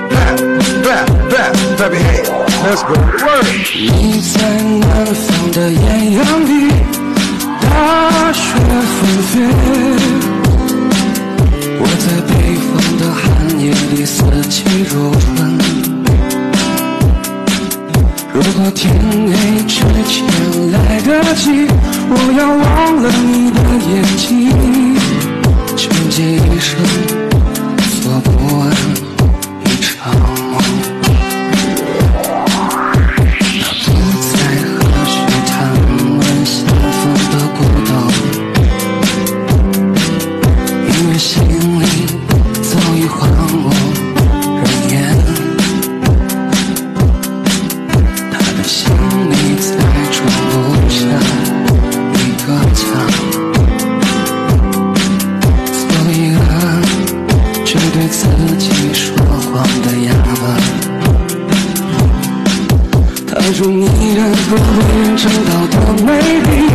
Baby, hey, let's go. 你在南方的艳阳里，大雪纷飞；我在北方的寒夜里，四季如春。如果天黑之前来得及，我要忘了你的眼睛，穷极一生做不完一场梦。心里早已荒无人烟，他的心里再装不下一个家，做一个只对自己说谎的哑巴。他说你人不为人称道的美丽，